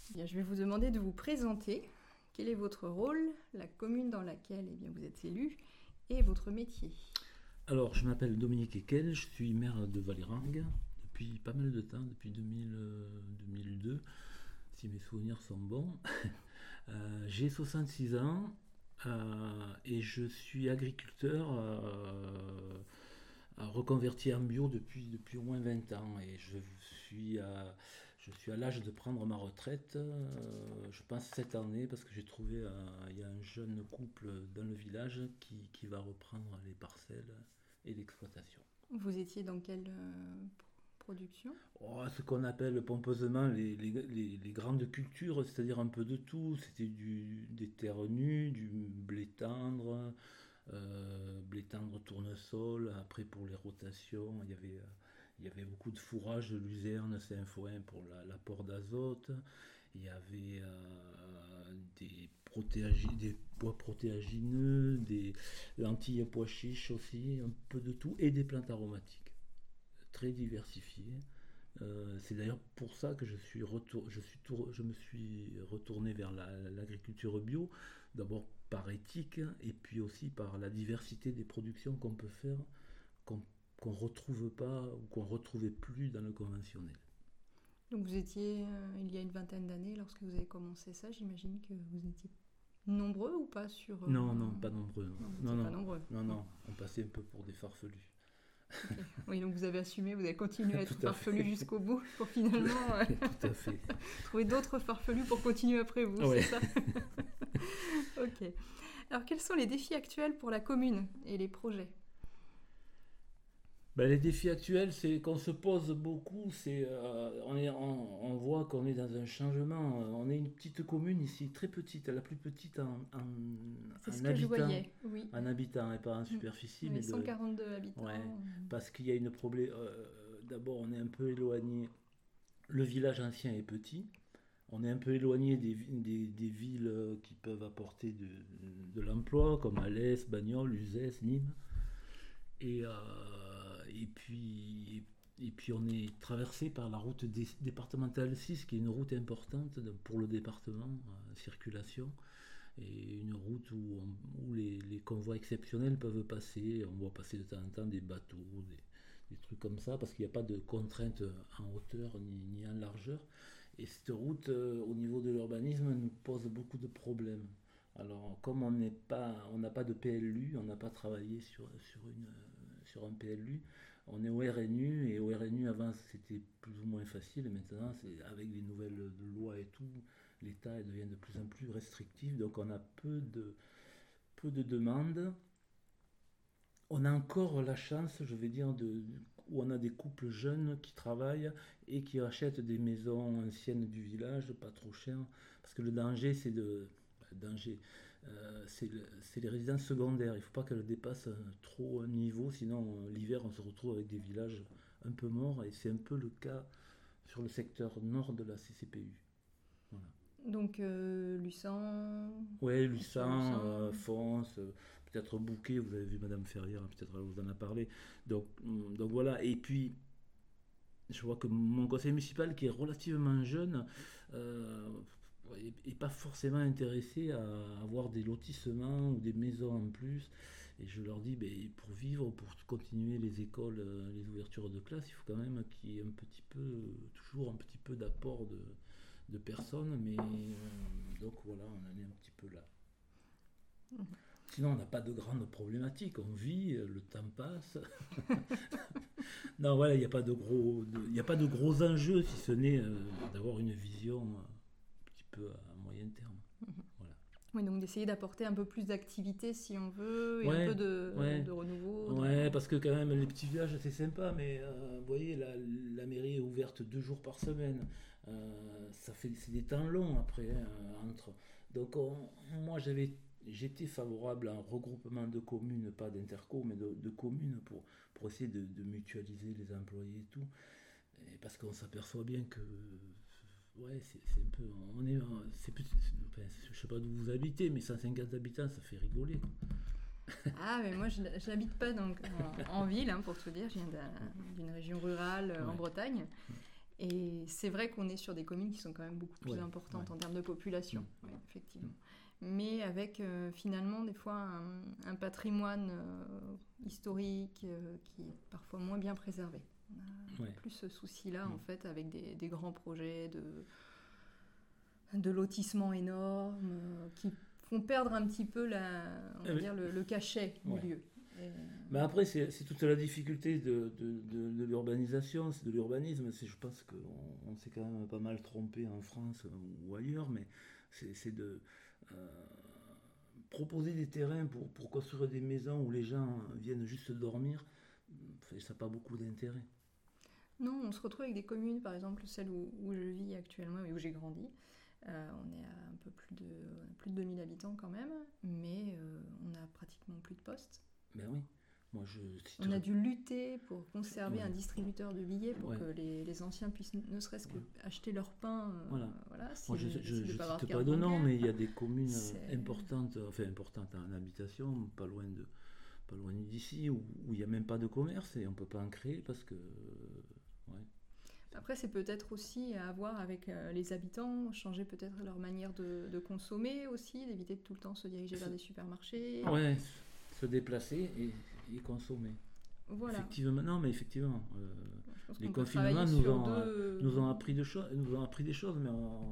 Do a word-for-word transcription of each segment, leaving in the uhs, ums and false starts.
Bien, je vais vous demander de vous présenter. Quel est votre rôle, la commune dans laquelle eh bien, vous êtes élu et votre métier? Alors, je m'appelle Dominique Ekel, je suis maire de Valérang depuis pas mal de temps, depuis deux mille, euh, deux mille deux, si mes souvenirs sont bons. Euh, j'ai soixante-six ans euh, et je suis agriculteur euh, reconverti en bio depuis, depuis au moins vingt ans. Et je suis à, je suis à l'âge de prendre ma retraite, euh, je pense cette année, parce que j'ai trouvé, euh, il y a un jeune couple dans le village qui, qui va reprendre les parcelles et l'exploitation. Vous étiez dans quelle euh, production? Oh, ce qu'on appelle pompeusement les, les, les- les grandes cultures, c'est-à-dire un peu de tout. C'était du, des terres nues, du blé tendre, euh, blé tendre tournesol. Après, pour les rotations, il y avait, euh, il y avait beaucoup de fourrage de luzerne, sainfoin pour la- l'apport d'azote. Il y avait euh, des, protéagi- des pois protéagineux, des lentilles pois chiches aussi, un peu de tout, et des plantes aromatiques très diversifiées. Euh, c'est d'ailleurs pour ça que je, suis retour, je, suis tour- je me suis retourné vers la- l'agriculture bio, d'abord par éthique et puis aussi par la diversité des productions qu'on peut faire, qu'on qu'on retrouve pas ou qu'on retrouvait plus dans le conventionnel. Donc vous étiez euh, il y a une vingtaine d'années lorsque vous avez commencé ça. J'imagine que vous étiez nombreux ou pas sur... euh, Non, non, pas nombreux. Non, vous Non, n'étiez pas non, nombreux. non, non, on passait un peu pour des farfelus. Ok. Oui, donc vous avez assumé, vous avez continué à être Tout à farfelu fait. jusqu'au bout pour finalement euh, Tout à fait. trouver d'autres farfelus pour continuer après vous, Ouais. c'est ça? Ok. Alors quels sont les défis actuels pour la commune et les projets? Ben, les défis actuels, c'est qu'on se pose beaucoup. C'est, euh, on, est- on- on voit qu'on est dans un changement. On est une petite commune ici, très petite, la plus petite en, C'est en, ce en que je habitants, voyais, oui. en habitants et pas en Mm. superficie, Oui, mais de, cent quarante-deux habitants. ouais, parce qu'il y a une problème. Euh, d'abord, on est un peu éloigné. Le village ancien est petit. On est un peu éloigné des, vi- des, des villes euh, qui peuvent apporter de, de l'emploi, comme Alès, Bagnoles, Uzès, Nîmes. Et, euh, et puis, et puis on est traversé par la route dé- départementale six, qui est une route importante de- pour le département, euh, circulation, et une route où, on- où les, les convois exceptionnels peuvent passer. On voit passer de temps en temps des bateaux, des, des trucs comme ça, parce qu'il n'y a pas de contraintes en hauteur ni, ni en largeur. Et cette route, euh, au niveau de l'urbanisme, nous pose beaucoup de problèmes. Alors, comme on n'est pas, on n'a pas de P L U, on n'a pas travaillé sur, sur, une, sur un P L U, on est au R N U, et au R N U avant c'était plus ou moins facile, et maintenant c'est, avec les nouvelles lois et tout, l'État devient de plus en plus restrictif, donc on a peu de, peu de demandes. On a encore la chance, je vais dire, de, où on a des couples jeunes qui travaillent et qui achètent des maisons anciennes du village, pas trop chères, parce que le danger, c'est de, bah, le danger, euh, c'est, le- c'est les résidences secondaires. Il ne faut pas qu'elles dépassent euh, trop un niveau, sinon euh, l'hiver, on se retrouve avec des villages un peu morts, et c'est un peu le cas sur le secteur nord de la C C P U. Voilà. Donc euh, Lucin, Ouais, sur Lucin, euh, Lucin. Fons, euh, peut-être Bouquet, vous avez vu Madame Ferrière, peut-être elle vous en a parlé. Donc, hum, donc voilà, et puis je vois que mon conseil municipal, qui est relativement jeune, euh, est pas forcément intéressé à avoir des lotissements ou des maisons en plus. Et je leur dis, ben, pour vivre, pour continuer les écoles, euh, les ouvertures de classe, il faut quand même qu'il y ait un petit peu, toujours un petit peu d'apport de, de personnes. Mais euh, donc voilà, on en est un petit peu là. Sinon, on n'a pas de grandes problématiques. On vit, euh, le temps passe. Non, voilà, il n'y a pas de gros, de- il n'y a pas de gros enjeux, si ce n'est euh, d'avoir une vision euh, un petit peu à moyen terme. Voilà. Oui, donc d'essayer d'apporter un peu plus d'activité si on veut et un peu Ouais, de, ouais, de renouveau. ouais, Dans... parce que quand même, les petits villages, c'est sympa, mais euh, vous voyez, la, la mairie est ouverte deux jours par semaine. Euh, ça fait, c'est des temps longs après, hein, entre. Donc, on- moi, j'avais, j'étais favorable à un regroupement de communes, pas d'interco, mais de, de communes pour, pour essayer de, de mutualiser les employés et tout. Et parce qu'on s'aperçoit bien que, ouais, c'est, c'est un peu, on est, c'est plus, c'est- enfin, je sais pas d'où vous habitez, mais cent cinquante habitants, ça fait rigoler, quoi. Ah, mais moi je n- je n'habite pas donc, en, en ville, hein, pour tout dire. Je viens d'un- d'une région rurale euh, en Ouais. Bretagne. Et c'est vrai qu'on est sur des communes qui sont quand même beaucoup plus Ouais, importantes ouais. en termes de population, Mmh. oui, effectivement. Mais avec euh, finalement des fois un, un patrimoine euh, historique euh, qui est parfois moins bien préservé. On a Ouais. plus ce souci-là Mmh. en fait avec des, des grands projets de, de lotissements énormes euh, qui font perdre un petit peu la, on va Eh ben, dire le, le cachet ouais. du lieu. Et, Mais après, c'est, c'est toute la difficulté de, de, de, de l'urbanisation, c'est de l'urbanisme. C'est, je pense qu'on on s'est quand même pas mal trompé en France ou ailleurs, mais c'est, c'est de euh, proposer des terrains pour, pour construire des maisons où les gens viennent juste dormir. Enfin, ça n'a pas beaucoup d'intérêt. Non, on se retrouve avec des communes, par exemple celle où, où je vis actuellement et où j'ai grandi. Euh, on est à un peu plus de, plus de deux mille habitants quand même, mais euh, on a pratiquement plus de postes. Ben oui, moi je citerai- On a dû lutter pour conserver Ouais. un distributeur de billets pour Ouais. que les, les anciens puissent ne serait-ce que Ouais. acheter leur pain. euh, Voilà. voilà, si- Moi, je si je, de je pas avoir cite de pas carte de nom, bancaire. mais il y a des communes C'est- importantes, enfin importantes en habitation, pas loin de, pas loin d'ici, où où il n'y a même pas de commerce et on peut pas en créer parce que, ouais, Après, c'est peut-être aussi à voir avec euh, les habitants, changer peut-être leur manière de, de consommer aussi, d'éviter de tout le temps se diriger vers des supermarchés. ouais, se déplacer et, et consommer. Voilà. Effectivement, non, mais effectivement, euh, Je pense les qu'on peut confinements travailler nous sur ont, euh, deux... nous ont appris de choses, nous ont appris des choses, mais on-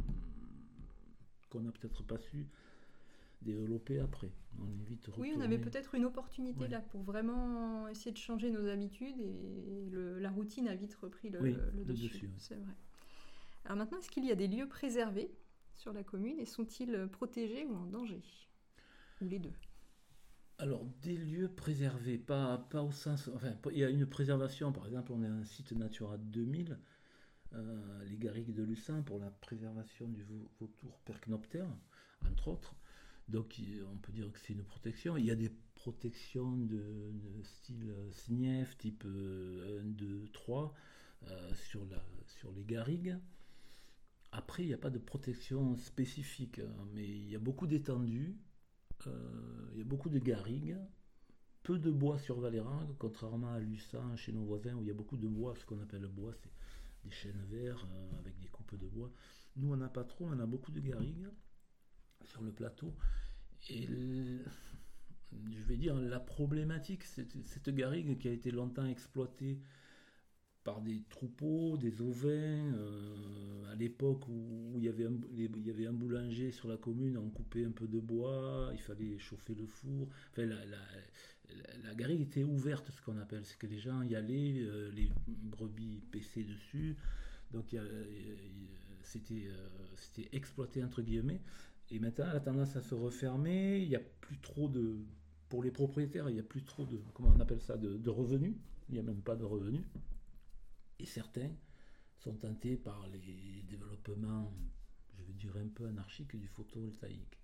qu'on n'a peut-être pas su développer après. On est vite Oui, on avait retourné. peut-être une opportunité Ouais. là pour vraiment essayer de changer nos habitudes et le- la routine a vite repris le, Oui, le le dessus. dessus, oui. C'est vrai. Alors maintenant, est-ce qu'il y a des lieux préservés sur la commune et sont-ils protégés ou en danger? Ou les deux? Alors, des lieux préservés, pas, pas au sens. Enfin, il y a une préservation, par exemple, on est un site Natura deux mille, euh, les garrigues de Lucin, pour la préservation du vau- vautour percnoptère, entre autres. Donc, il- on peut dire que c'est une protection. Il y a des protections de, de style euh, SNIEF, type euh, un, deux, trois, euh, sur, la, sur les garrigues. Après, il n'y a pas de protection spécifique, hein, mais il y a beaucoup d'étendues, euh, il y a beaucoup de garrigues, peu de bois sur Valérargues, contrairement à Lucin, chez nos voisins, où il y a beaucoup de bois. Ce qu'on appelle le bois, c'est des chênes verts euh, avec des coupes de bois. Nous, on n'a pas trop, on a beaucoup de garrigues sur le plateau. Et le- je vais dire, la problématique, c'est cette garrigue qui a été longtemps exploitée par des troupeaux, des ovins. Euh, à l'époque où, où il, y avait un, les- il y avait un boulanger sur la commune, on coupait un peu de bois, il fallait chauffer le four. Enfin, la, la, la- la garrigue était ouverte, ce qu'on appelle. C'est que les gens y allaient, euh, les brebis paissaient dessus. Donc il y a- il y a- c'était euh, c'était exploité entre guillemets. Et maintenant, elle a tendance à se refermer. Il n'y a plus trop de. Pour les propriétaires, il n'y a plus trop de. Comment on appelle ça de, de revenus. Il n'y a même pas de revenus. Et certains sont tentés par les développements, je veux dire un peu anarchiques, du photovoltaïque.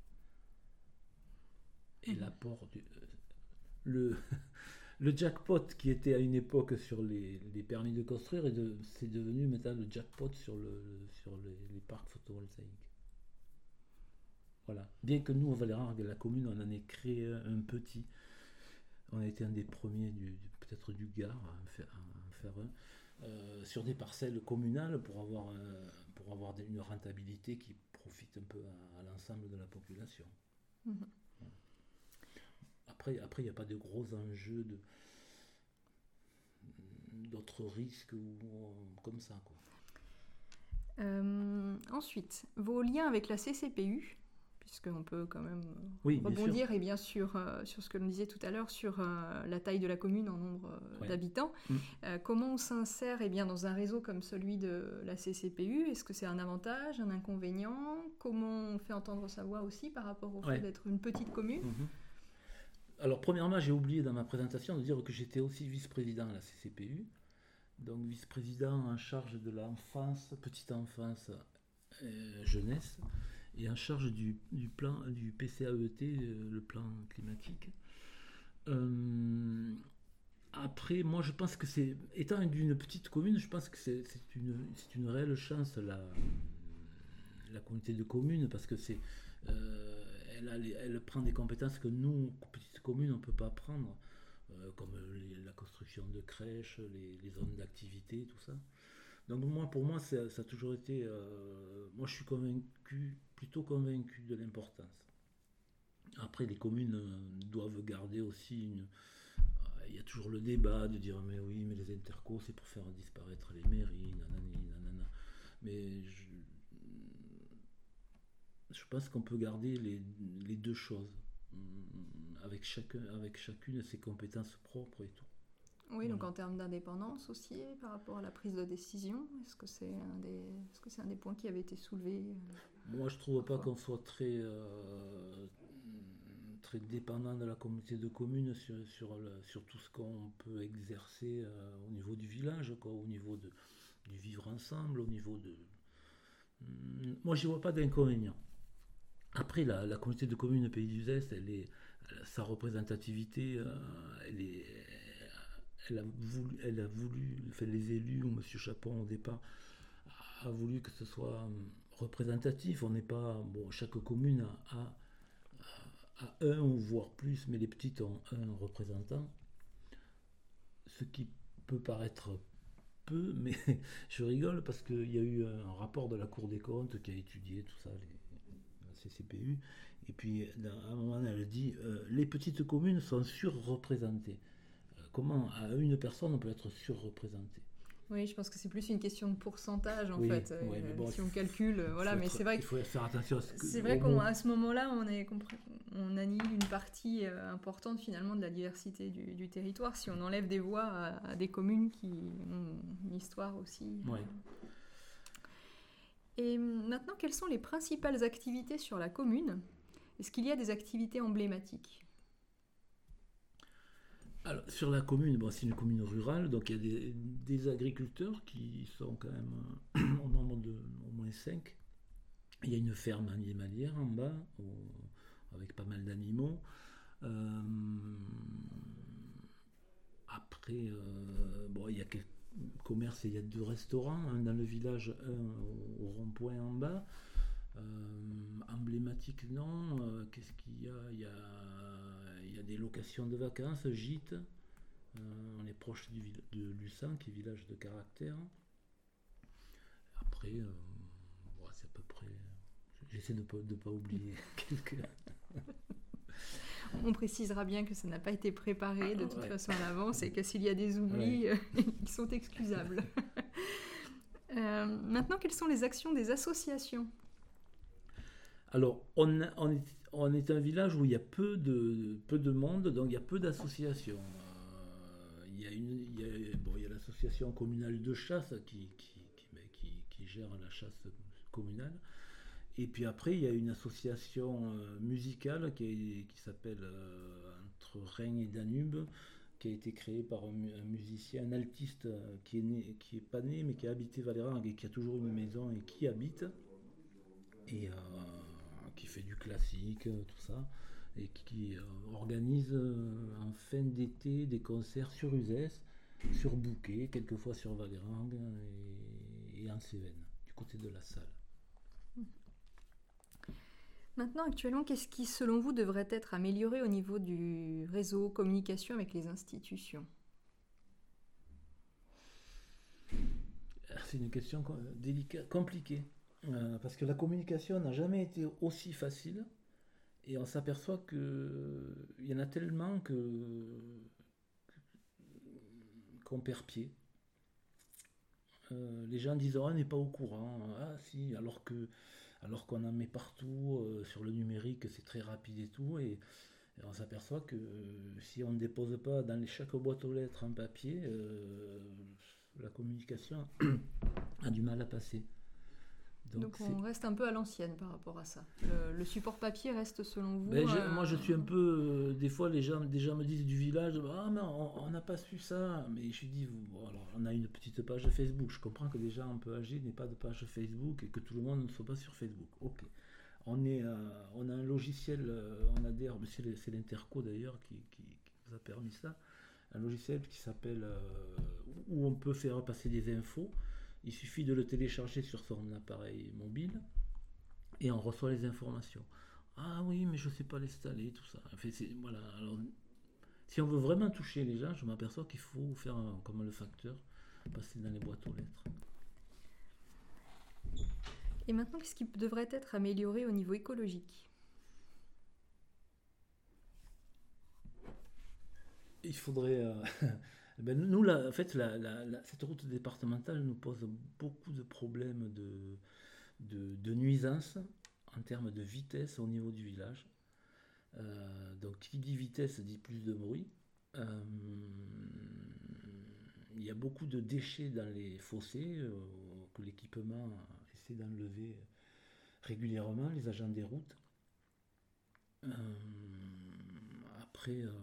Et Mhm. l'apport du. euh, Le, le jackpot qui était à une époque sur les, les permis de construire, est de- c'est devenu maintenant le jackpot sur, le, sur les, les parcs photovoltaïques. Voilà. Bien que nous, à Valérargues, la commune, on en ait créé un, un petit. On a été un des premiers, du, du- peut-être du Gard, à en faire, à en faire un. Euh, sur des parcelles communales pour avoir, un- pour avoir des- une rentabilité qui profite un peu à, à l'ensemble de la population. Mhm. Après, après, il n'y a pas de gros enjeux de d'autres risques ou comme ça, quoi. Euh, ensuite, vos liens avec la C C P U, puisqu'on peut quand même euh, Oui, bien sûr. rebondir et bien sûr euh, sur ce que l'on disait tout à l'heure sur euh, la taille de la commune en nombre euh, Ouais. d'habitants. Mm. Euh, comment on s'insère eh bien, dans un réseau comme celui de la C C P U? Est-ce que c'est un avantage, un inconvénient? Comment on fait entendre sa voix aussi par rapport au Ouais. fait d'être une petite commune? Mhm. Alors, premièrement, j'ai oublié dans ma présentation de dire que j'étais aussi vice-président à la C C P U. Donc, vice-président en charge de l'enfance, petite enfance, euh, jeunesse, et en charge du, du plan du P C A E T, euh, le plan climatique. Euh, après, moi, je pense que c'est, étant d'une petite commune, je pense que c'est, c'est une, c'est une réelle chance la, la communauté de communes, parce que c'est, euh, elle, a les- elle prend des compétences que nous, petites communes, on ne peut pas prendre, euh, comme les- la construction de crèches, les, les zones d'activité, tout ça. Donc moi, pour moi, ça, ça a toujours été... euh, moi, je suis convaincu, plutôt convaincu de l'importance. Après, les communes euh, doivent garder aussi une... euh, Il y a toujours le débat de dire, mais oui, mais les intercos, c'est pour faire disparaître les mairies, nanani, nanana. Mais je, je pense qu'on peut garder les, les deux choses, hum, avec, chacun, avec chacune ses compétences propres et tout. Oui, donc Voilà. en termes d'indépendance aussi, par rapport à la prise de décision, est-ce que c'est un des, est-ce que c'est un des points qui avait été soulevé euh, Moi, je trouve pas parfois? qu'on soit très, euh, très dépendant de la communauté de communes sur, sur, le- sur tout ce qu'on peut exercer euh, au niveau du village, quoi, au niveau de, du vivre ensemble, au niveau de... Hum, Moi, j'y vois pas d'inconvénient. Après, la, la communauté de communes Pays du Zest, elle est, elle- sa représentativité, euh, elle est, elle a voulu, elle a voulu, enfin, les élus ou M. Chapon au départ a voulu que ce soit hum, représentatif. On n'est pas, bon, chaque commune a, a- a un ou voire plus, mais les petites ont un représentant, ce qui peut paraître peu, mais je rigole parce qu'il y a eu un rapport de la Cour des comptes qui a étudié tout ça, les, la C C P U, et puis à un moment elle dit euh, les petites communes sont surreprésentées. Euh, Comment à une personne on peut être surreprésenté? Oui, je pense que c'est plus une question de pourcentage en Oui, fait. ouais, mais Euh, bon, si on calcule, euh, il voilà, faut, mais être, c'est vrai il que faut faire attention à ce que, c'est au vrai mot. qu'à ce moment-là, on, est, on annihile une partie euh, importante finalement de la diversité du, du territoire si on enlève des voix à, à des communes qui ont une histoire aussi. Ouais. Et maintenant, quelles sont les principales activités sur la commune? Est-ce qu'il y a des activités emblématiques? Alors, sur la commune, bon, c'est une commune rurale, donc il y a des, des agriculteurs qui sont quand même euh, au nombre de au moins cinq. Il y a une ferme animalière en bas, au- avec pas mal d'animaux. Euh, après, euh, bon, il y a quelques commerces et il y a deux restaurants, un dans le village, un au, au rond-point en bas. Euh, emblématique, non. Euh, Qu'est-ce qu'il y a il, y a il y a des locations de vacances, gîtes. Euh, on est proche du, de Luçan, qui est village de caractère. Après, euh, bon, c'est à peu près. J'essaie de ne pas, de pas oublier quelques. On précisera bien que ça n'a pas été préparé de toute Ouais. façon à l'avance et que s'il y a des oublis, Ouais. ils sont excusables. Euh, maintenant, quelles sont les actions des associations? Alors, on, on, est, on est un village où il y a peu de, peu de monde, donc il y a peu d'associations. Euh, il y a, une, il y a, bon, il y a l'association communale de chasse qui, qui, qui, qui, qui gère la chasse communale. Et puis après, il y a une association euh, musicale qui, est- qui s'appelle euh, Entre Rhin et Danube, qui a été créée par un, mu- un musicien, un altiste euh, qui est né, qui est pas né, mais qui a habité Valérangue et qui a toujours une maison et qui habite et euh, qui fait du classique, euh, tout ça, et qui euh, organise euh, en fin d'été des concerts sur Uzès, sur Bouquet, quelquefois sur Valérangue et, et en Cévennes, du côté de la salle. Maintenant, actuellement, qu'est-ce qui, selon vous, devrait être amélioré au niveau du réseau communication avec les institutions? C'est une question délicate, compliquée, euh, parce que la communication n'a jamais été aussi facile, et on s'aperçoit qu'il y en a tellement que qu'on perd pied. Euh, les gens disent oh, on n'est pas au courant, ah si, alors que alors qu'on en met partout euh, sur le numérique, c'est très rapide et tout, et, et on s'aperçoit que euh, si on ne dépose pas dans les, chaque boîte aux lettres en papier, euh, la communication a du mal à passer. Donc, Donc c'est on reste un peu à l'ancienne par rapport à ça. Le, le support papier reste selon vous Ben, je- euh, moi, je suis un peu. Euh, des fois, les gens, des gens me disent du village ah, mais on on n'a pas su ça. Mais je dis bon, alors, on a une petite page Facebook. Je comprends que des gens un peu âgés n'aient pas de page Facebook et que tout le monde ne soit pas sur Facebook. Ok. On, est, euh, on a un logiciel, euh, on adhère, mais c'est, c'est l'Interco d'ailleurs qui, qui, qui nous a permis ça. Un logiciel qui s'appelle. Euh, où on peut faire passer des infos. Il suffit de le télécharger sur son appareil mobile et on reçoit les informations. Ah oui, mais je ne sais pas l'installer, tout ça. Enfin, c'est, voilà. Alors, si on veut vraiment toucher les gens, je m'aperçois qu'il faut faire un- comme le facteur, passer dans les boîtes aux lettres. Et maintenant, qu'est-ce qui devrait être amélioré au niveau écologique ? Il faudrait... euh, ben, nous, là, en fait, la, la- la- cette route départementale nous pose beaucoup de problèmes de, de, de nuisance en termes de vitesse au niveau du village. Euh, donc, qui dit vitesse dit plus de bruit. Euh, il y a beaucoup de déchets dans les fossés euh, que l'équipement essaie d'enlever régulièrement, les agents des routes. Euh, après, euh,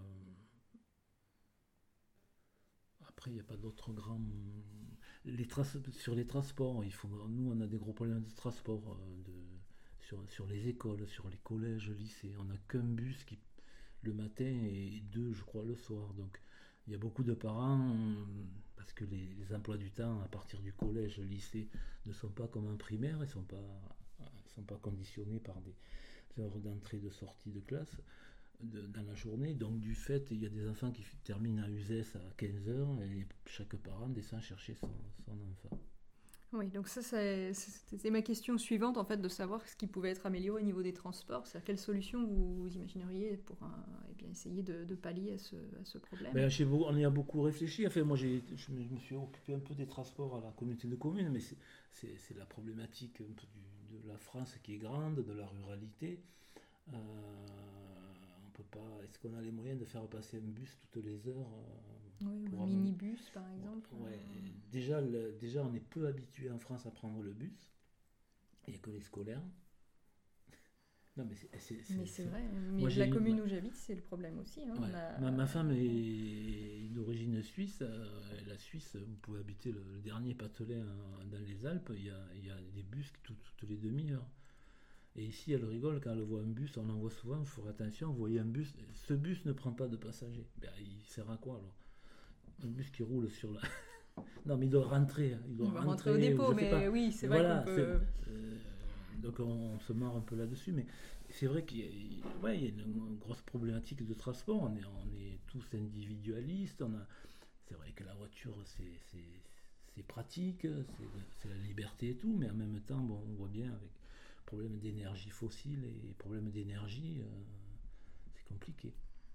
après, il n'y a pas d'autres grands. Les traces, sur les transports, il faut, nous, on a des gros problèmes de transport euh, de, sur, sur les écoles, sur les collèges, lycées. On n'a qu'un bus qui, le matin et deux, je crois, le soir. Donc, il y a beaucoup de parents, parce que les, les emplois du temps à partir du collège, lycée, ne sont pas comme en primaire, ils ne sont pas, sont pas conditionnés par des heures d'entrée, de sortie de classe. De, dans la journée. Donc du fait, il y a des enfants qui terminent à Uzès à quinze heures et chaque parent descend chercher son, son enfant. Oui, donc ça, c'est, c'était ma question suivante, en fait, de savoir ce qui pouvait être amélioré au niveau des transports. C'est-à-dire quelle solution vous, vous imagineriez pour un, eh bien, essayer de, de pallier à ce, à ce problème. Ben, chez vous, on y a beaucoup réfléchi. Enfin, moi, j'ai, je, me, je me suis occupé un peu des transports à la communauté de communes, mais c'est, c'est, c'est la problématique un peu du, de la France qui est grande, de la ruralité. Euh, on peut pas. Est-ce qu'on a les moyens de faire passer un bus toutes les heures euh, Oui, ou un amener... minibus, par exemple. Ouais, ouais. Déjà, le, déjà, on est peu habitué en France à prendre le bus. Il n'y a que les scolaires. Non, mais c'est, c'est, c'est, mais c'est, c'est... vrai. Mais moi, la j'ai... commune où j'habite, c'est le problème aussi. Hein. Ouais. On a... ma, ma femme est d'origine suisse. Euh, la Suisse, vous pouvez habiter le, le dernier Patelin dans les Alpes. Il y a, il y a des bus tout, toutes les demi-heures. Et ici, elle rigole quand elle voit un bus, on en voit souvent, il faut faire attention, vous voyez un bus, ce bus ne prend pas de passagers. Ben, il sert à quoi alors? Un bus qui roule sur la... non, mais il doit rentrer. Il doit il va rentrer, rentrer au dépôt, mais pas. oui, c'est voilà, vrai qu'on peut... Euh, donc on, on se marre un peu là-dessus, mais c'est vrai qu'il y a, ouais, il y a une grosse problématique de transport, on est, on est tous individualistes, on a, c'est vrai que la voiture, c'est, c'est, c'est pratique, c'est, c'est la liberté et tout, mais en même temps, bon, on voit bien avec problème d'énergie fossile et problème d'énergie, euh, c'est compliqué.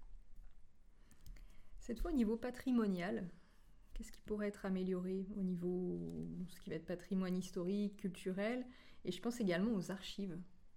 Cette fois, au niveau patrimonial, qu'est-ce qui pourrait être amélioré au niveau de ce qui va être patrimoine historique, culturel, et je pense également aux archives.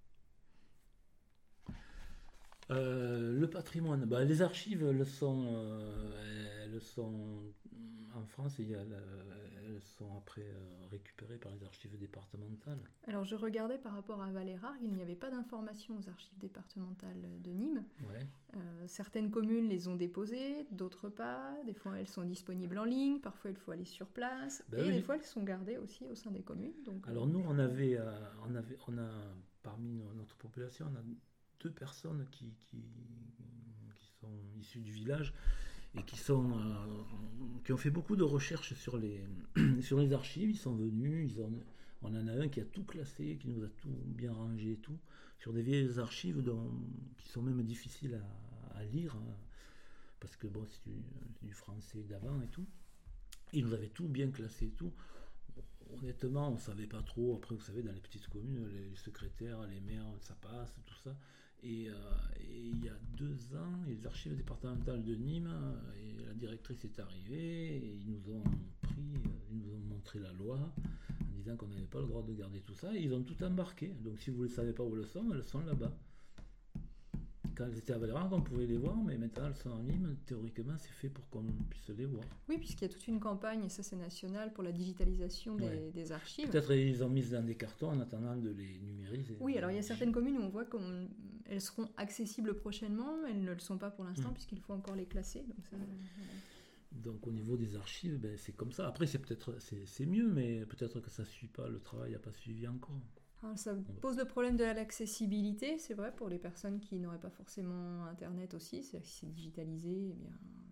Euh, le patrimoine, bah, les archives, elles sont, euh, elles sont en France, il y a, elles sont après euh, récupérées par les archives départementales. Alors je regardais par rapport à Valérargues, il n'y avait pas d'informations aux archives départementales de Nîmes. Ouais. Euh, certaines communes les ont déposées, d'autres pas. Des fois elles sont disponibles en ligne, parfois il faut aller sur place, Ben et oui. des fois elles sont gardées aussi au sein des communes. Donc, Alors euh, nous, on avait, euh, on avait, on a parmi notre population, on a deux personnes qui, qui, qui sont issues du village et qui, sont, euh, qui ont fait beaucoup de recherches sur les, sur les archives. Ils sont venus, ils ont, on en a un qui a tout classé, qui nous a tout bien rangé et tout, sur des vieilles archives dont, qui sont même difficiles à, à lire, hein, parce que bon, c'est du, du français d'avant et tout. Il nous avait tout bien classé et tout. Honnêtement, on ne savait pas trop. Après, vous savez, dans les petites communes, les secrétaires, les maires, ça passe, tout ça. Et, euh, et il y a deux ans, les archives départementales de Nîmes, et la directrice est arrivée, et ils nous ont pris, ils nous ont montré la loi, en disant qu'on n'avait pas le droit de garder tout ça, et ils ont tout embarqué. Donc si vous ne savez pas où elles sont, elles sont là-bas. Quand elles étaient à Valérargues, on pouvait les voir, mais maintenant elles sont en Nîmes. Théoriquement, c'est fait pour qu'on puisse les voir. Oui, puisqu'il y a toute une campagne, et ça c'est national, pour la digitalisation des, Ouais. des archives. Peut-être ils ont mis dans des cartons en attendant de les numériser. Oui, alors il y a certaines communes où on voit qu'elles seront accessibles prochainement, elles ne le sont pas pour l'instant, mmh. puisqu'il faut encore les classer. Donc, ça, voilà. Donc au niveau des archives, ben, c'est comme ça. Après, c'est peut-être c'est, c'est mieux, mais peut-être que ça ne suit pas, le travail n'a pas suivi encore. Alors, ça pose le problème de l'accessibilité, c'est vrai, pour les personnes qui n'auraient pas forcément Internet aussi. C'est-à-dire que si c'est digitalisé, eh bien,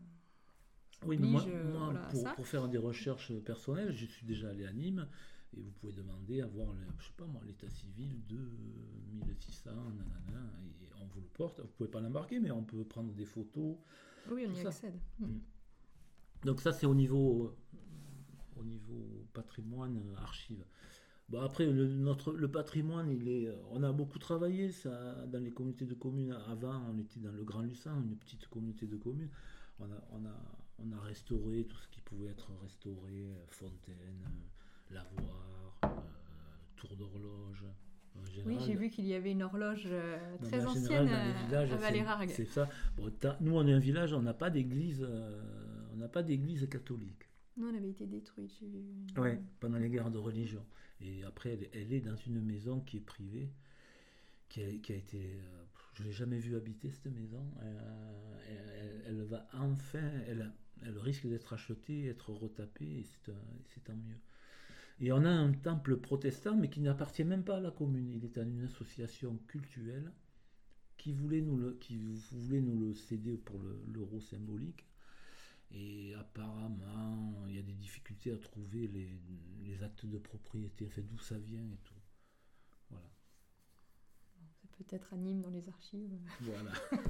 ça oui, oblige, moi, euh, moi voilà, pour, ça. pour faire des recherches personnelles, je suis déjà allé à Nîmes, et vous pouvez demander à voir, le, je sais pas moi, l'état civil de mille six cents, nanana, et on vous le porte. Vous ne pouvez pas l'embarquer, mais on peut prendre des photos. Oui, on y ça. accède. Mmh. Donc ça, c'est au niveau, au niveau patrimoine, archives. Bon, après, le, notre, le patrimoine, il est, on a beaucoup travaillé ça, dans les communautés de communes. Avant, on était dans le Grand Lucin, une petite communauté de communes. On a, on a, on a restauré tout ce qui pouvait être restauré, euh, fontaine, euh, lavoir, euh, tour d'horloge. En Oui, général, j'ai vu qu'il y avait une horloge euh, non, très mais en ancienne général, dans les à, villages, à c'est, Valérargues. c'est ça. Bon, t'as- nous, on est un village, on n'a pas d'église, euh, on n'a pas d'église catholique. Non, elle avait été détruite, j'ai vu. Ouais, pendant les guerres de religion. Et après, elle, elle est dans une maison qui est privée, qui a, qui a été. euh, je ne l'ai jamais vue habiter cette maison. Euh, elle, elle- elle va enfin. Elle, elle risque d'être achetée, être retapée, et c'est, euh, c'est tant mieux. Et on a un temple protestant, mais qui n'appartient même pas à la commune. Il est à une association cultuelle qui voulait nous le, qui voulait nous le céder pour le- l'euro symbolique. Et apparemment, il y a des difficultés à trouver les, les actes de propriété, enfin, d'où ça vient et tout. Voilà. C'est peut-être à Nîmes dans les archives. Voilà.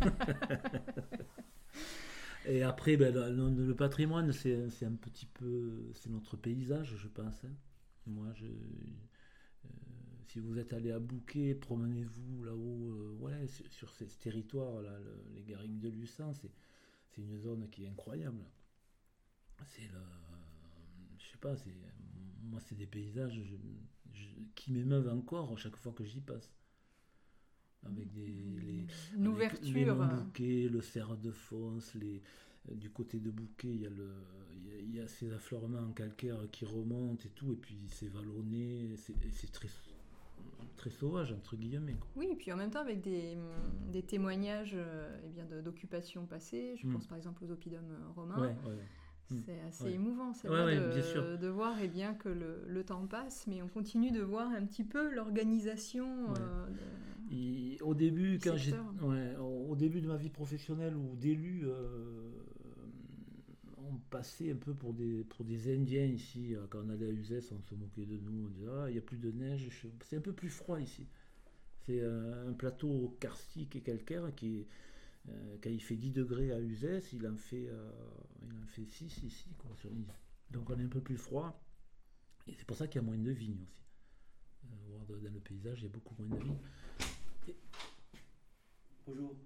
Et après, ben, le, le patrimoine, c'est, c'est un petit peu, c'est notre paysage, je pense. Hein. Moi, je, euh, si vous êtes allé à Bouquet, promenez-vous là-haut, euh, ouais, sur, sur ces territoires-là, le- les garrigues de Lucin, c'est, c'est une zone qui est incroyable. C'est le, je sais pas, c'est, moi, c'est des paysages je- je- qui m'émeuvent encore chaque fois que j'y passe. Avec des, les, Une avec les ouverture. monts Bouquet, le cerf de Fons, les, euh, du côté de Bouquet, il y, a le, il, y a, il y a ces affleurements en calcaire qui remontent et tout, et puis c'est vallonné, c'est, et c'est très, très sauvage, entre guillemets. Quoi. Oui, et puis en même temps avec des, des témoignages euh, eh bien, de, d'occupations passées. Je Mm. pense par exemple aux oppidums euh, romains. Ouais, ouais. Mm. C'est assez Ouais. émouvant, c'est Ouais, vrai, ouais, de, bien sûr. de voir eh bien, que le, le temps passe, mais on continue de voir un petit peu l'organisation Ouais. euh, de- Et au début, du quand j'ai, secteur. ouais, au au début de ma vie professionnelle ou d'élu, euh, on passait un peu pour des, pour des Indiens ici. euh, Quand on allait à Uzès, on se moquait de nous. On disait, ah, il n'y a plus de neige. je- C'est un peu plus froid ici. C'est euh, un plateau karstique et calcaire qui, est, euh, quand il fait dix degrés à Uzès, il en fait, euh, il en fait six ici, quoi, sur l'île. Donc on est un peu plus froid. Et c'est pour ça qu'il y a moins de vignes aussi. Euh, voir dans le paysage, il y a beaucoup moins de vignes. Et- Bonjour.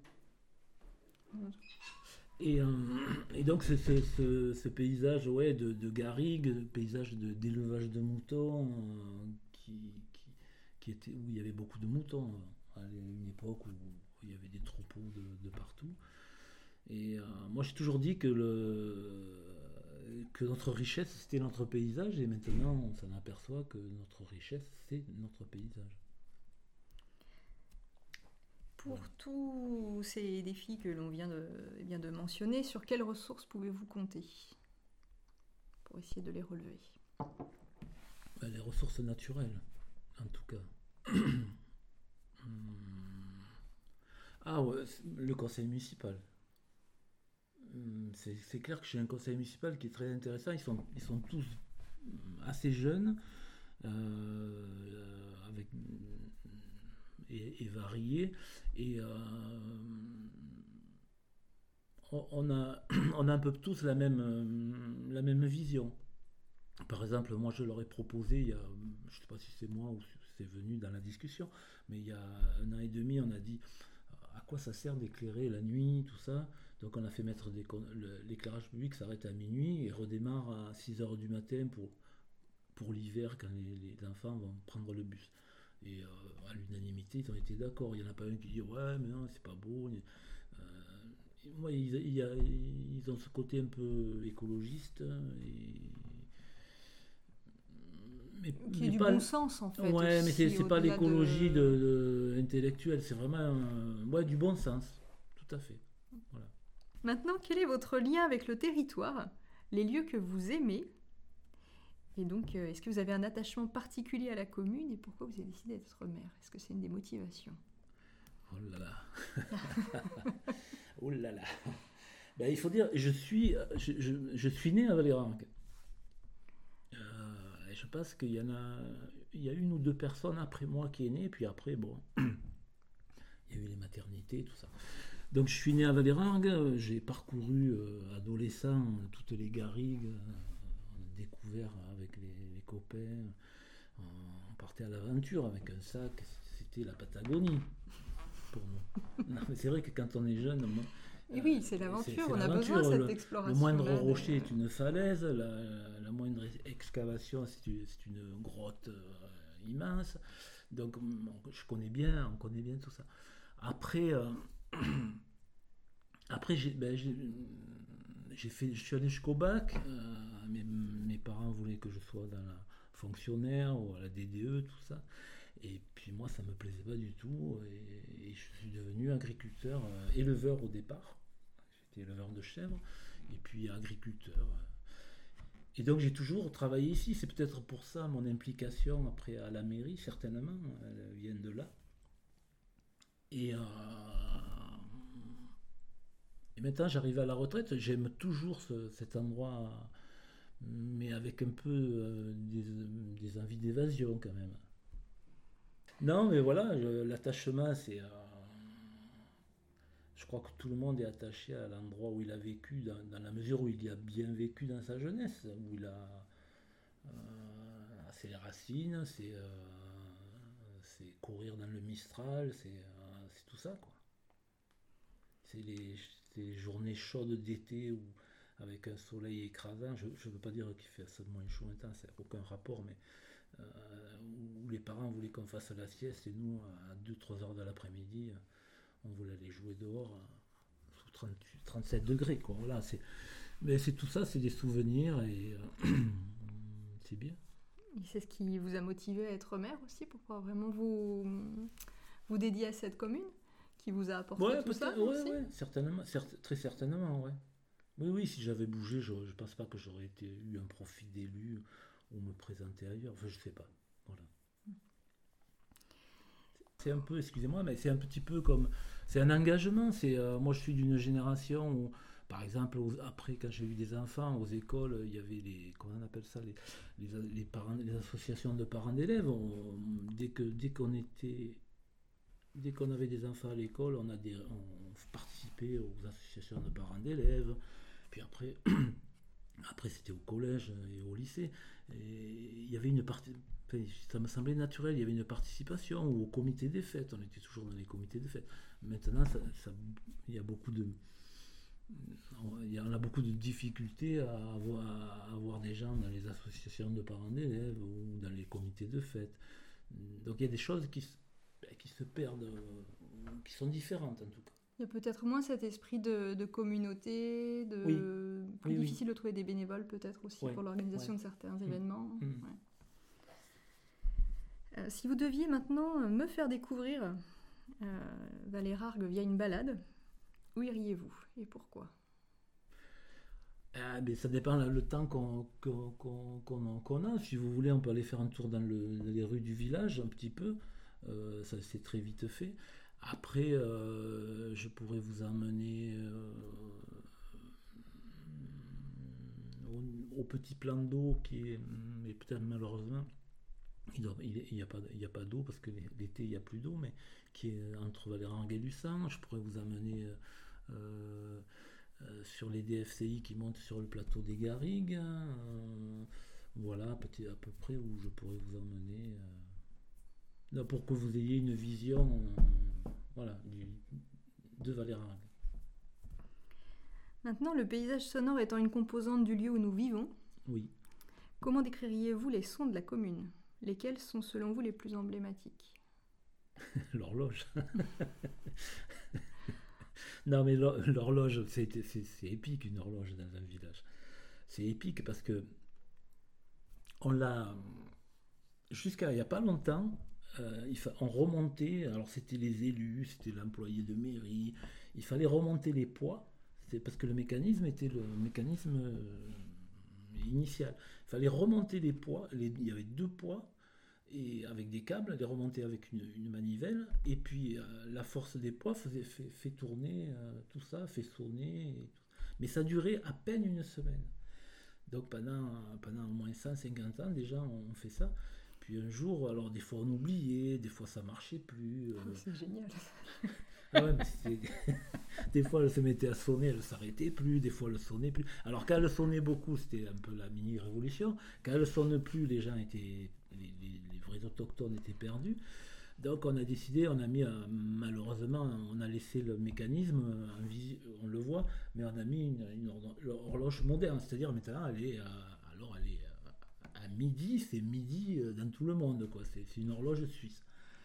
Et, euh, et donc ce, ce, ce- ce paysage ouais, de, de garrigues, de paysage de, d'élevage de moutons, euh, qui, qui, qui était, où il y avait beaucoup de moutons, euh, à une époque où, où il y avait des troupeaux de, de partout. Et euh, moi j'ai toujours dit que, le, que notre richesse c'était notre paysage, et maintenant on s'en aperçoit que notre richesse c'est notre paysage. Pour Voilà. tous ces défis que l'on vient de, eh bien, de mentionner, sur quelles ressources pouvez-vous compter pour essayer de les relever? Ben, les ressources naturelles, en tout cas. Hum. Ah ouais, c'est- le conseil municipal. Hum, C'est, c'est clair que j'ai un conseil municipal qui est très intéressant. Ils sont, ils sont tous hum, assez jeunes, euh, avec, et, et variés. Et euh, on, on a, on a un peu tous la même, euh, la même vision. Par exemple, moi je leur ai proposé, il y a, je ne sais pas si c'est moi ou si c'est venu dans la discussion, mais il y a un an et demi, on a dit à quoi ça sert d'éclairer la nuit, tout ça. Donc on a fait mettre des, le- l'éclairage public s'arrête à minuit et redémarre à six heures du matin pour, pour l'hiver quand les, les enfants vont prendre le bus. Et euh, à l'unanimité, ils ont été d'accord. Il n'y en a pas un qui dit ouais, mais non, c'est pas beau. Euh, moi, ils, ils, ils ont ce côté un peu écologiste. Et, mais, Qui mais est du pas, bon sens en fait. ouais, mais c'est, aussi, c'est pas au-delà l'écologie de... de, de- intellectuelle, c'est vraiment euh, ouais, du bon sens. Tout à fait. Voilà. Maintenant, quel est votre lien avec le territoire, les lieux que vous aimez? Et donc, euh, est-ce que vous avez un attachement particulier à la commune et pourquoi vous avez décidé d'être maire? Est-ce que c'est une des motivations? Oh là là. Oh là là. Ben, il faut dire, je suis, je, je, je suis né à Valérargues. Euh, et je pense qu'il y en a, il y a une ou deux personnes après moi qui est née, puis après, bon, il y a eu les maternités, tout ça. Donc je suis né à Valérargues, j'ai parcouru euh, adolescent toutes les garrigues, euh, découvert avec les, les copains, en partait à l'aventure avec un sac, c'était la Patagonie pour nous. Non, mais c'est vrai que quand on est jeune, moi, et oui, c'est l'aventure, c'est, c'est on l'aventure. a besoin de cette le, exploration. Le moindre là, rocher de... est une falaise, la, la moindre excavation c'est une, c'est une grotte euh, immense. Donc on, je connais bien, on connaît bien tout ça. Après, euh, après j'ai, ben, j'ai, j'ai fait, je suis allé jusqu'au bac. Euh, mes, mes parents voulaient que je sois dans la fonctionnaire ou à la D D E, tout ça. Et puis moi, ça me plaisait pas du tout. Et, et je suis devenu agriculteur, euh, éleveur au départ. J'étais éleveur de chèvres. Et puis agriculteur. Et donc j'ai toujours travaillé ici. C'est peut-être pour ça mon implication après à la mairie, certainement. Elle vient de là. Et, euh, et maintenant, j'arrive à la retraite. J'aime toujours ce, cet endroit, mais avec un peu euh, des, des envies d'évasion quand même. Non, mais voilà, je, l'attachement, c'est... Euh, je crois que tout le monde est attaché à l'endroit où il a vécu, dans, dans la mesure où il y a bien vécu dans sa jeunesse, où il a... Euh, c'est les racines, c'est, euh, c'est courir dans le Mistral, c'est, euh, c'est tout ça, quoi. C'est les, ces journées chaudes d'été où, avec un soleil écrasant, je ne veux pas dire qu'il fait seulement chaud maintenant, ça n'a aucun rapport, mais... Euh, où les parents voulaient qu'on fasse la sieste et nous à deux trois heures de l'après-midi on voulait aller jouer dehors sous trente-huit, trente-sept degrés quoi. Voilà, c'est... mais c'est tout ça, c'est des souvenirs et euh, c'est bien. Et c'est ce qui vous a motivé à être maire aussi, pour pouvoir vraiment vous, vous dédier à cette commune qui vous a apporté ouais, tout ça ouais, aussi ouais, certainement, certes, très certainement, ouais. Oui, oui, si j'avais bougé, je ne pense pas que j'aurais été, eu un profil d'élu ou me présenter ailleurs, enfin je sais pas, voilà. C'est un peu, excusez-moi, mais c'est un petit peu comme, c'est un engagement, c'est, euh, moi je suis d'une génération où, par exemple, aux, après quand j'ai eu des enfants, aux écoles, il y avait les, comment on appelle ça, les, les, les, parents, les associations de parents d'élèves, on, dès, que, dès qu'on était, dès qu'on avait des enfants à l'école, on, a des, on participait aux associations de parents d'élèves, puis après... Après, c'était au collège et au lycée. Et il y avait une partie, ça me semblait naturel, il y avait une participation ou au comité des fêtes. On était toujours dans les comités des fêtes. Maintenant, ça, ça, il y a beaucoup de, il y en a beaucoup de difficultés à avoir, à avoir des gens dans les associations de parents d'élèves ou dans les comités de fêtes. Donc, il y a des choses qui, qui se perdent, qui sont différentes en tout cas. Il y a peut-être moins cet esprit de, de communauté, de oui. plus oui, difficile oui. de trouver des bénévoles peut-être aussi ouais. pour l'organisation ouais. de certains mmh. événements. Mmh. Ouais. Euh, si vous deviez maintenant me faire découvrir euh, Valérargues via une balade, où iriez-vous et pourquoi ? Ah, ben, ça dépend là, le temps qu'on, qu'on, qu'on, qu'on, qu'on a. Si vous voulez, on peut aller faire un tour dans, le, dans les rues du village un petit peu. Euh, ça c'est très vite fait. Après, euh, je pourrais vous emmener euh, au, au petit plan d'eau qui est, mais peut-être malheureusement, il n'y a, a pas d'eau parce que l'été il n'y a plus d'eau, mais qui est entre Valérargues et Luçan. Je pourrais vous emmener euh, euh, sur les D F C I qui montent sur le plateau des Garrigues. Euh, voilà, peut-être à peu près où je pourrais vous emmener. Euh, là, pour que vous ayez une vision. Euh, Voilà, du, de Valérargues. Maintenant, le paysage sonore étant une composante du lieu où nous vivons, oui. Comment décririez-vous les sons de la commune ? Lesquels sont selon vous les plus emblématiques ? L'horloge. Non mais l'horloge, c'est, c'est, c'est épique une horloge dans un village. C'est épique parce que on l'a, jusqu'à il n'y a pas longtemps, Euh, il fa- on remontait, alors c'était les élus, c'était l'employé de mairie, il fallait remonter les poids, c'est parce que le mécanisme était le mécanisme euh, initial. Il fallait remonter les poids, les, il y avait deux poids, et avec des câbles, les remonter avec une, une manivelle, et puis euh, la force des poids faisait, fait, fait tourner euh, tout ça, fait sonner, et tout. Mais ça durait à peine une semaine. Donc pendant, pendant au moins cent cinquante ans, déjà on fait ça. Puis un jour, alors des fois on oubliait, des fois ça marchait plus. Euh... Oh, c'est génial. Ah ouais, mais c'était... des fois elle se mettait à sonner, elle s'arrêtait plus, des fois elle sonnait plus. Alors quand elle sonnait beaucoup, c'était un peu la mini-révolution. Quand elle sonne plus, les gens étaient, les, les, les vrais les autochtones étaient perdus. Donc on a décidé, on a mis, un, malheureusement, on a laissé le mécanisme, on le voit, mais on a mis une, une horloge moderne, c'est-à-dire maintenant elle est, à, alors elle est à, à midi, c'est midi dans tout le monde, quoi. C'est, c'est une horloge suisse.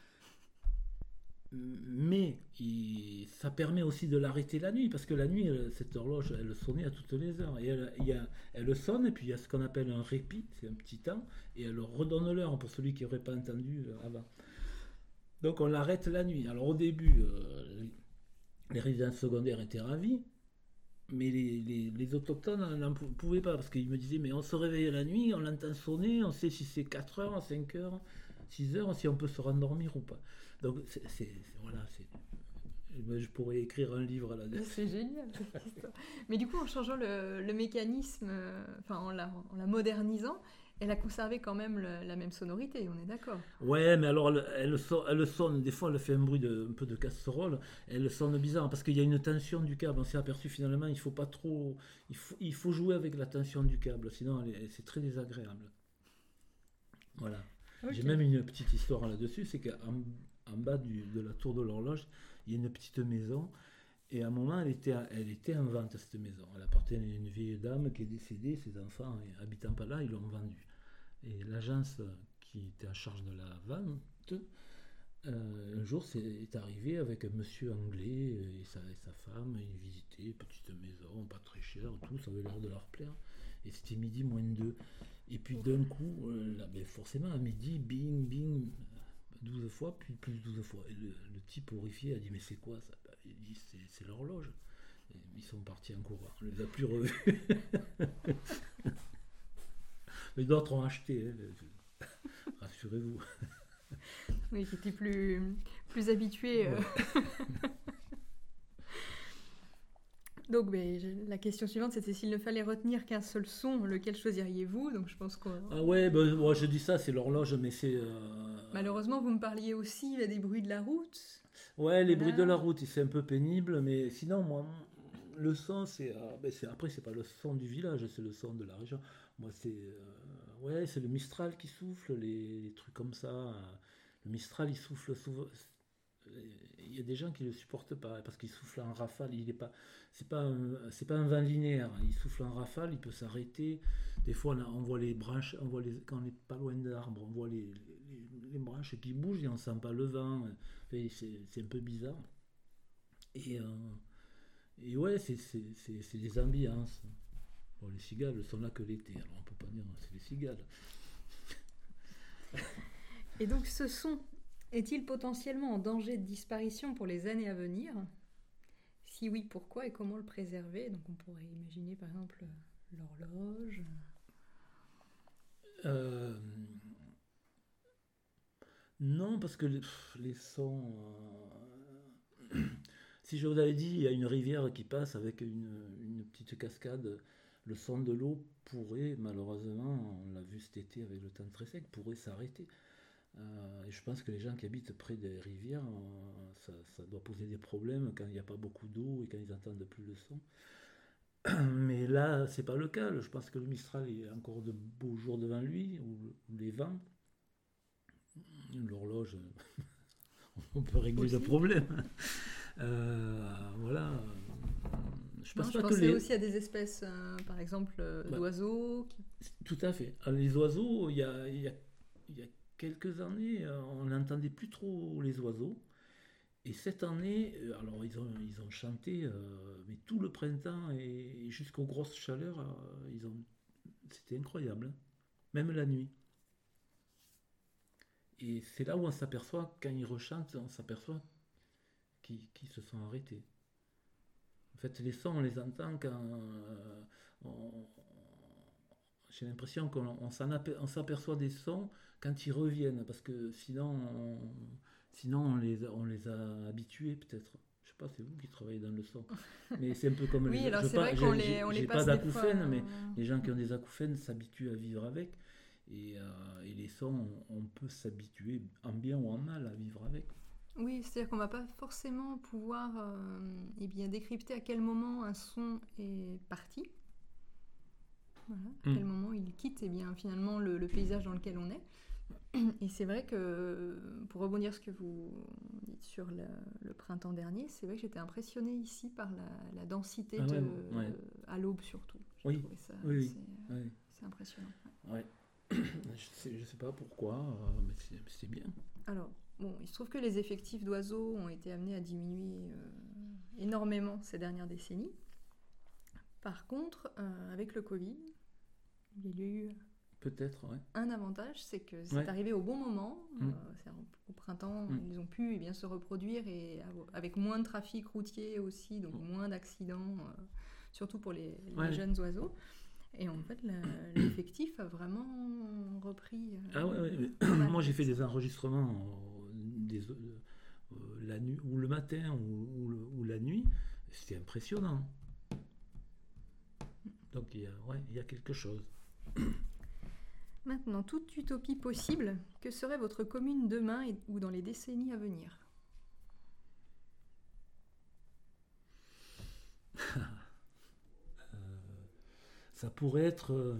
Mais il, ça permet aussi de l'arrêter la nuit, parce que la nuit, cette horloge, elle sonnait à toutes les heures. Et elle, il y a, elle sonne, et puis il y a ce qu'on appelle un répit, c'est un petit temps, et elle redonne l'heure pour celui qui n'aurait pas entendu avant. Donc on l'arrête la nuit. Alors au début, euh, les résidents secondaires étaient ravis, mais les, les, les autochtones n'en pouvaient pas, parce qu'ils me disaient, mais on se réveille la nuit, on l'entend sonner, on sait si c'est quatre heures, cinq heures, six heures, si on peut se rendormir ou pas. Donc c'est, c'est, c'est voilà, c'est, je pourrais écrire un livre là-dessus. C'est génial cette histoire. Mais du coup, en changeant le, le mécanisme, euh, enfin en la, en la modernisant, elle a conservé quand même le, la même sonorité, on est d'accord. Ouais, mais alors elle, elle, sonne, elle sonne, des fois elle fait un bruit de, un peu de casserole, elle sonne bizarre parce qu'il y a une tension du câble. On s'est aperçu finalement, il faut pas trop, il faut, il faut jouer avec la tension du câble, sinon elle, c'est très désagréable. Voilà. Okay. J'ai même une petite histoire là-dessus, c'est qu'en en bas du, de la tour de l'horloge, il y a une petite maison. Et à un moment, elle était, elle était en vente, cette maison. Elle appartenait à une vieille dame qui est décédée. Ses enfants, habitant pas là, ils l'ont vendue. Et l'agence qui était en charge de la vente, euh, un jour, c'est, est arrivé avec un monsieur anglais et sa, et sa femme. Ils visitaient, petite maison, pas très chère, tout, ça avait l'air de leur plaire. Et c'était midi moins deux. Et puis d'un coup, euh, là, ben forcément, à midi, bing, bing, douze fois, puis plus douze fois. Et le, le type horrifié a dit, mais c'est quoi ça? Il dit, c'est, c'est l'horloge. Et ils sont partis en courant. On ne les a plus revus. Mais d'autres ont acheté. Hein. Rassurez-vous. Oui, qui étaient plus, plus habitués. Euh. Ouais. Donc, ben, la question suivante, c'était s'il ne fallait retenir qu'un seul son, lequel choisiriez-vous? Donc, je pense qu'on... Ah ouais, ben, moi je dis ça, c'est l'horloge, mais c'est... Euh... Malheureusement, vous me parliez aussi des bruits de la route. Ouais, les voilà. bruits de la route, c'est un peu pénible, mais sinon, moi, le son, c'est, euh, ben c'est après, c'est pas le son du village, c'est le son de la région. Moi, c'est, euh, ouais, c'est le Mistral qui souffle, les, les trucs comme ça. Le Mistral, il souffle souvent. Il y a des gens qui le supportent pas parce qu'il souffle en rafale. Il est pas, c'est pas, un, c'est pas un vent linéaire. Il souffle en rafale, il peut s'arrêter. Des fois, on, a, on voit les branches, on voit les, quand on n'est pas loin d'arbres, on voit les, les, les branches qui bougent et on sent pas le vent. Enfin, c'est, c'est un peu bizarre. Et, euh, et ouais, c'est, c'est, c'est, c'est des ambiances. Bon, les cigales sont là que l'été, alors on peut pas dire c'est les cigales. Et donc, ce son est-il potentiellement en danger de disparition pour les années à venir? Si oui, pourquoi et comment le préserver? Donc on pourrait imaginer par exemple l'horloge. Euh... Non, parce que les, les sons... Euh... si je vous avais dit, il y a une rivière qui passe avec une, une petite cascade, le son de l'eau pourrait, malheureusement, on l'a vu cet été avec le temps très sec, pourrait s'arrêter. Euh, et je pense que les gens qui habitent près des rivières, euh, ça, ça doit poser des problèmes quand il n'y a pas beaucoup d'eau et quand ils n'entendent plus le son. Mais là, c'est pas le cas. Je pense que le Mistral il y a encore de beaux jours devant lui, ou, ou les vents. L'horloge, on peut régler aussi le problème. Euh, voilà. Je, pense non, pas je pensais que les... aussi à des espèces, euh, par exemple, euh, bah, d'oiseaux. Qui... Tout à fait. Alors, les oiseaux, il y a, il y a, il y a quelques années, on n'entendait plus trop les oiseaux. Et cette année, alors ils ont, ils ont chanté, euh, mais tout le printemps et jusqu'aux grosses chaleurs, euh, ils ont, c'était incroyable, hein, même la nuit. Et c'est là où on s'aperçoit, quand ils rechantent, on s'aperçoit qu'ils, qu'ils se sont arrêtés. En fait, les sons, on les entend quand... Euh, on, j'ai l'impression qu'on on s'en aper, on s'aperçoit des sons quand ils reviennent, parce que sinon, on, sinon on, les, on les a habitués peut-être. Je sais pas, c'est vous qui travaillez dans le son. Mais c'est un peu comme oui, les... alors je c'est pas, vrai qu'on j'ai, les, j'ai, on j'ai les pas d'acouphènes, fois, mais euh... les gens qui ont des acouphènes s'habituent à vivre avec. Et, euh, et les sons, on peut s'habituer en bien ou en mal à vivre avec. Oui, c'est-à-dire qu'on ne va pas forcément pouvoir euh, eh bien, décrypter à quel moment un son est parti. Voilà, à quel mmh. moment il quitte eh bien, finalement le, le paysage dans lequel on est. Et c'est vrai que, pour rebondir sur ce que vous dites sur le, le printemps dernier, c'est vrai que j'étais impressionnée ici par la, la densité Ah ouais, de, ouais. à l'aube surtout. J'ai Oui, trouvé ça oui, oui, assez, oui. c'est impressionnant. Ouais. Je sais, je sais pas pourquoi, euh, mais c'est, c'est bien. Alors, bon, il se trouve que les effectifs d'oiseaux ont été amenés à diminuer euh, énormément ces dernières décennies. Par contre, euh, avec le Covid, il y a eu Peut-être, ouais. un avantage, c'est que c'est Ouais. arrivé au bon moment. Mm. Euh, c'est au printemps, Mm. ils ont pu eh bien, se reproduire et av- avec moins de trafic routier aussi, donc Mm. moins d'accidents, euh, surtout pour les, les Ouais. jeunes oiseaux. Et en fait, la- l'effectif a vraiment repris. euh, Ah ouais, ouais, mais pas mal, moi j'ai en fait des enregistrements euh, des, euh, euh, la nuit, ou le matin ou, ou le- ou la nuit. C'était impressionnant. Donc il y a, ouais, il y a quelque chose. Maintenant, toute utopie possible, que serait votre commune demain et- ou dans les décennies à venir? Euh, ça pourrait être euh,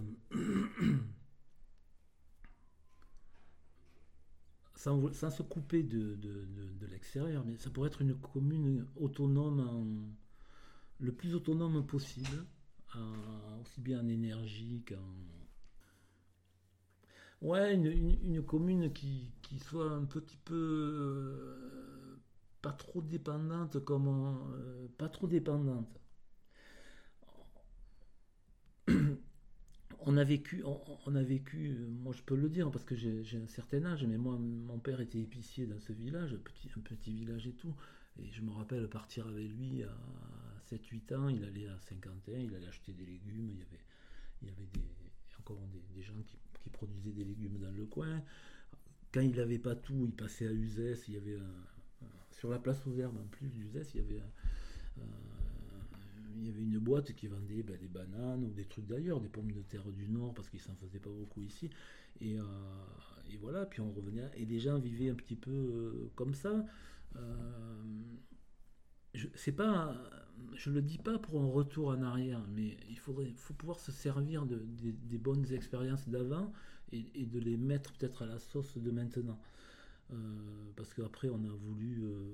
sans, sans se couper de, de, de, de l'extérieur, mais ça pourrait être une commune autonome, en, le plus autonome possible, en- aussi bien en énergie qu'en... Ouais, une, une, une commune qui, qui soit un petit peu euh, pas trop dépendante, comme en- euh, pas trop dépendante. On a vécu, on, on a vécu, euh, moi je peux le dire parce que j'ai j'ai un certain âge, mais moi mon père était épicier dans ce village, petit, un petit village et tout, et je me rappelle partir avec lui à sept huit ans, il allait à Saint-Quentin, il allait acheter des légumes, il y avait, il y avait des, encore des, des gens qui, qui produisaient des légumes dans le coin. Quand il n'avait pas tout, il passait à Uzès, il y avait un, un- sur la place aux herbes en plus d'Uzès, il y avait un, un- il y avait une boîte qui vendait ben, des bananes ou des trucs d'ailleurs, des pommes de terre du Nord, parce qu'ils s'en faisaient pas beaucoup ici. Et, euh, et voilà, puis on revenait, et les gens vivaient un petit peu euh, comme ça. Euh, je, c'est pas, je le dis pas pour un retour en arrière, mais il faudrait, faut pouvoir se servir de, des, des bonnes expériences d'avant et, et de les mettre peut-être à la sauce de maintenant. Euh, parce qu'après, on a voulu, euh,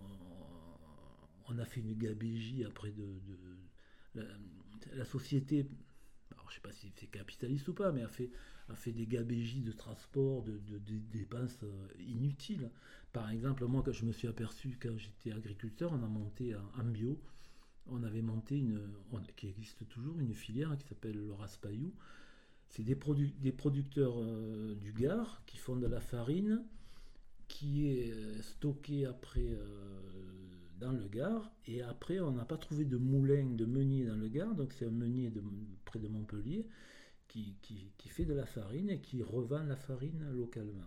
on, on a fait une gabégie après de, de la, la société. Alors, je sais pas si c'est capitaliste ou pas, mais a fait, a fait des gabégies de transport, de, de, de dépenses euh, inutiles. Par exemple, moi, quand je me suis aperçu, quand j'étais agriculteur, on a monté en, en bio, on avait monté une, on- qui existe toujours, une filière qui s'appelle le Raspaillou. C'est des, produ- des producteurs euh, du Gard qui font de la farine qui est euh, stockée après euh, dans le Gard. Et après, on n'a pas trouvé de moulin de meunier dans le Gard, donc c'est un meunier de, près de Montpellier qui, qui, qui fait de la farine et qui revend la farine localement.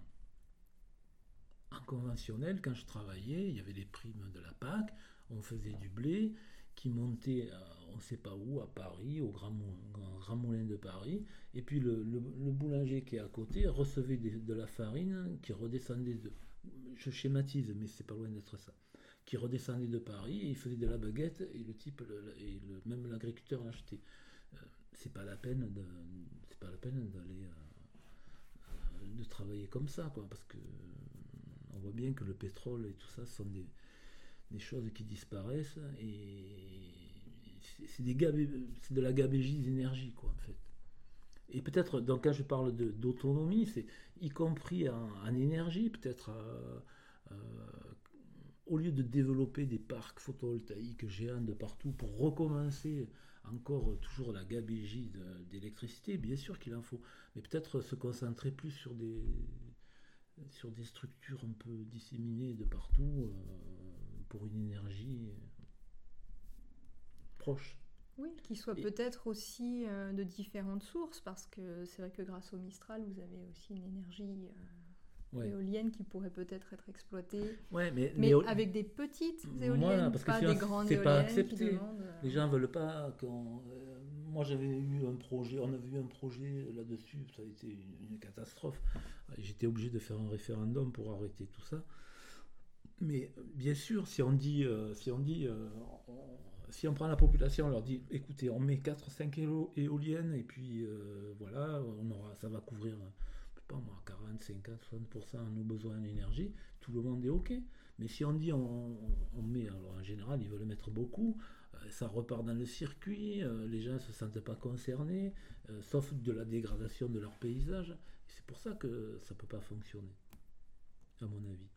En conventionnel, quand je travaillais, il y avait les primes de la P A C, on faisait du blé qui montait, à, on ne sait pas où, à Paris, au Grand, Grand, Grand Moulin de Paris, et puis le, le, le boulanger qui est à côté recevait des, de la farine qui redescendait de, je schématise, mais c'est pas loin d'être ça, qui redescendait de Paris, et il faisait de la baguette, et le type, le, et le, même l'agriculteur l'achetait. Euh, c'est pas la peine de, c'est pas la peine d'aller euh, de travailler comme ça, quoi, parce que on voit bien que le pétrole et tout ça sont des, des choses qui disparaissent et c'est, c'est, des gabé, c'est de la gabégie d'énergie, quoi, en fait. Et peut-être, donc quand je parle de, d'autonomie, c'est y compris en, en énergie, peut-être euh, euh, au lieu de développer des parcs photovoltaïques géants de partout pour recommencer encore toujours la gabégie de, d'électricité, bien sûr qu'il en faut, mais peut-être se concentrer plus sur des, sur des structures un peu disséminées de partout euh, pour une énergie proche. Oui, qui soit Et, peut-être aussi euh, de différentes sources, parce que c'est vrai que grâce au Mistral, vous avez aussi une énergie euh, ouais. éolienne qui pourrait peut-être être exploitée, Ouais, mais, mais mais avec des petites éoliennes, voilà, parce que pas sinon, des grandes c'est pas éoliennes qui accepté. demandent... euh, Les gens veulent pas qu'on. euh, moi, j'avais eu un projet, on avait eu un projet là-dessus, ça a été une, une catastrophe. J'étais obligé de faire un référendum pour arrêter tout ça. Mais bien sûr, si on dit, euh, si on dit, euh, on, si on prend la population, on leur dit, écoutez, on met quatre cinq éoliennes et puis euh, voilà, on aura, ça va couvrir pas moi, quarante, cinquante, soixante pour cent de nos besoins en énergie, tout le monde est OK. Mais si on dit on, on met, alors en général ils veulent mettre beaucoup, euh, ça repart dans le circuit, euh, les gens ne se sentent pas concernés, euh, sauf de la dégradation de leur paysage. Et c'est pour ça que ça ne peut pas fonctionner, à mon avis.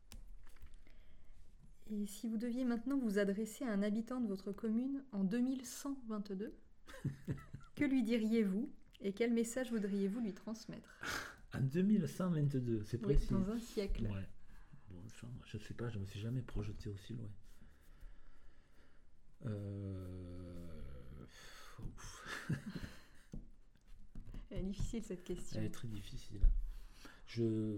Et si vous deviez maintenant vous adresser à un habitant de votre commune en deux mille cent vingt-deux, que lui diriez-vous et quel message voudriez-vous lui transmettre? En deux mille cent vingt-deux, c'est Oui, précis. dans un siècle. Ouais. Bon, ça, je sais pas, je me suis jamais projeté aussi loin. Euh... Ouf. Elle est difficile cette question. Elle est très difficile. Je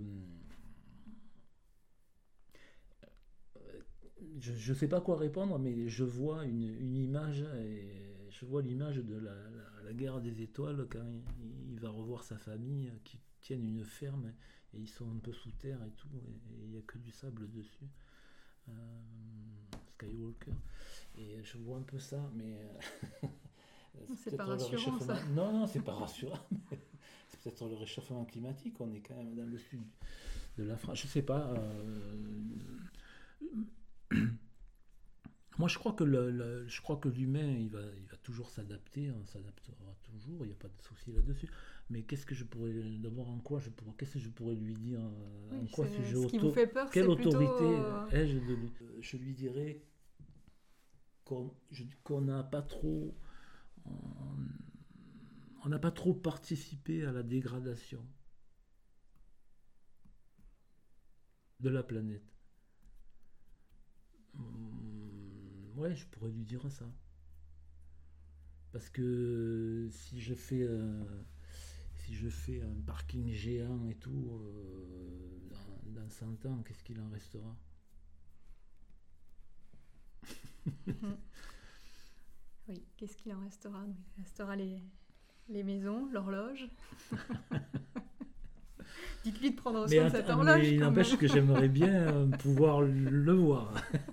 je ne sais pas quoi répondre, mais je vois une, une image, et je vois l'image de la, la, la guerre des étoiles quand il, il va revoir sa famille qui tiennent une ferme et ils sont un peu sous terre et tout, et il n'y a que du sable dessus. Euh, Skywalker. Et je vois un peu ça, mais euh, c'est, c'est pas rassurant ça. Non, non, c'est pas rassurant. C'est peut-être le réchauffement climatique. On est quand même dans le sud de la France. Je sais pas. Euh... Moi, je crois que le, le, je crois que l'humain, il va, il va toujours s'adapter. On s'adaptera toujours. Il n'y a pas de souci là-dessus. Mais qu'est-ce que je pourrais, d'abord en quoi je pourrais, qu'est-ce que je pourrais lui dire, oui, en quoi ce auto, qui vous fait peur, quelle c'est autorité plutôt... ai-je de lui, je lui dirais qu'on, qu'on n'a pas trop, on n'a pas trop participé à la dégradation de la planète. Ouais, je pourrais lui dire ça. Parce que si je fais euh, si je fais un parking géant et tout, euh, dans, dans cent ans, qu'est-ce qu'il en restera? Oui, qu'est-ce qu'il en restera? Il restera les, les maisons, l'horloge. Dites-lui de prendre soin de cette horloge. Mais il n'empêche que j'aimerais bien pouvoir le voir.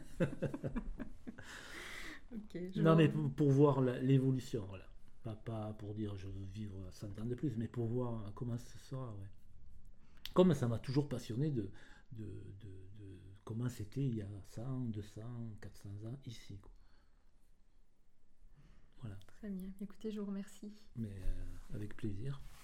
Okay, non, mais pour, pour voir la, l'évolution, voilà. Pas, pas pour dire je veux vivre cent ans de plus, mais pour voir comment ce sera. Ouais. Comme ça m'a toujours passionné de, de, de, de comment c'était il y a cent, deux cents, quatre cents ans ici. Quoi. Voilà. Très bien. Écoutez, je vous remercie. Mais euh, avec plaisir.